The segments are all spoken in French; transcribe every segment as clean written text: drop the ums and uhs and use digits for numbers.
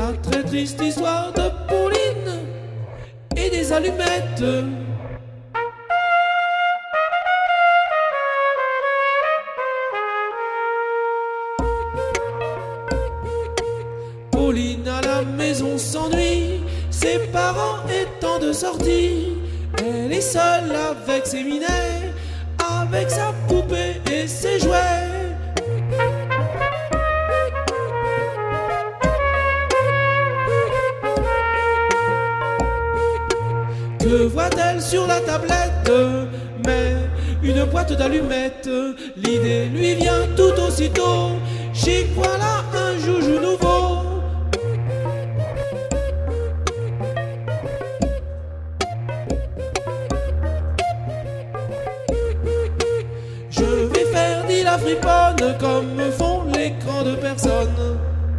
la très triste histoire de Pauline et des allumettes. Pauline à la maison s'ennuie, ses parents étant de sortie. Elle est seule avec ses minets, avec sa poupée et ses jouets. Que voit-elle sur la tablette? Mais une boîte d'allumettes. L'idée lui vient tout aussitôt. Chic, voilà un joujou nouveau. Je vais faire, dit la friponne, comme font les grandes personnes.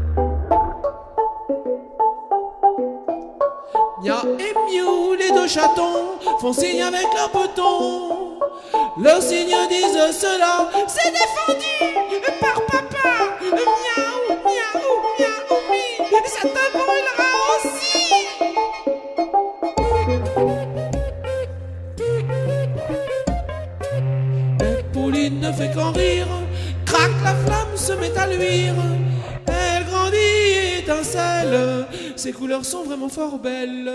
Mia et Miou, les deux chatons, font signe avec leurs petons. Leurs signes disent cela, c'est défendu par papa. Miaou, miaou, miaou, mi, ça te brûlera aussi. Mais Pauline ne fait qu'en rire, crac, la flamme se met à luire. Elle grandit et étincelle, ses couleurs sont vraiment fort belles.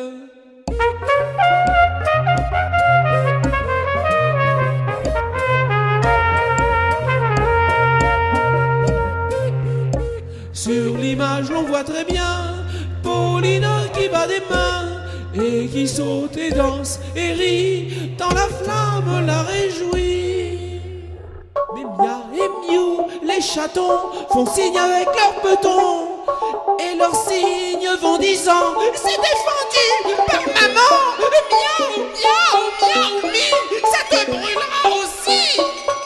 Sur l'image l'on voit très bien Pauline qui bat des mains et qui saute et danse et rit, tant la flamme la réjouit. Mais Mia et Miou, les chatons, font signe avec leurs petons, et leurs signes vont disant c'est défendu par maman. Miaou, miaou, miaou, mi, ça te brûlera aussi.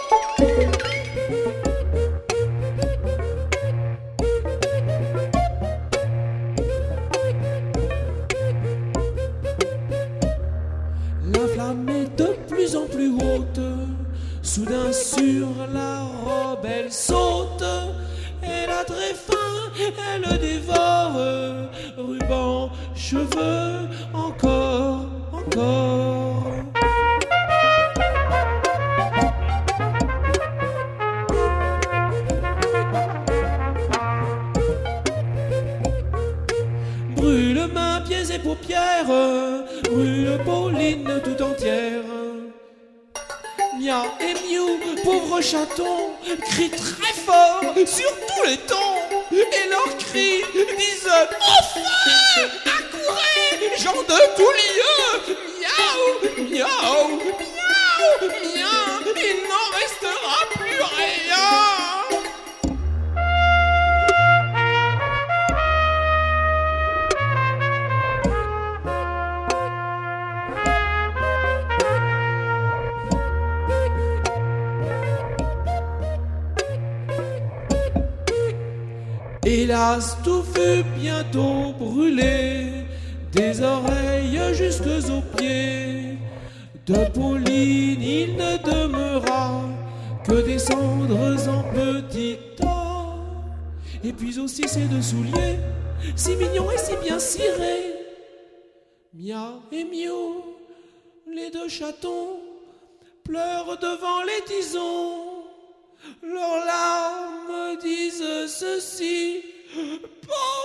La flamme est de plus en plus haute. Soudain sur la robe elle saute. Elle a très faim, elle dévore. Ruban, cheveux, encore, encore. Brûle mains, pieds et paupières. Brûle Pauline tout entière. Mia et Miou, pauvres chatons, crient très fort sur tous les tons. Et leurs cris disent au feu, accourez, gens de tout lieu. Miaou, miaou, miaou, miaou, il n'en restera plus rien. Hélas, tout fut bientôt brûlé, des oreilles jusqu'aux pieds. De Pauline, il ne demeura que des cendres en petits tas. Et puis aussi ses deux souliers, si mignons et si bien cirés. Mia et Miou, les deux chatons, pleurent devant les tisons. Leurs larmes disent ceci.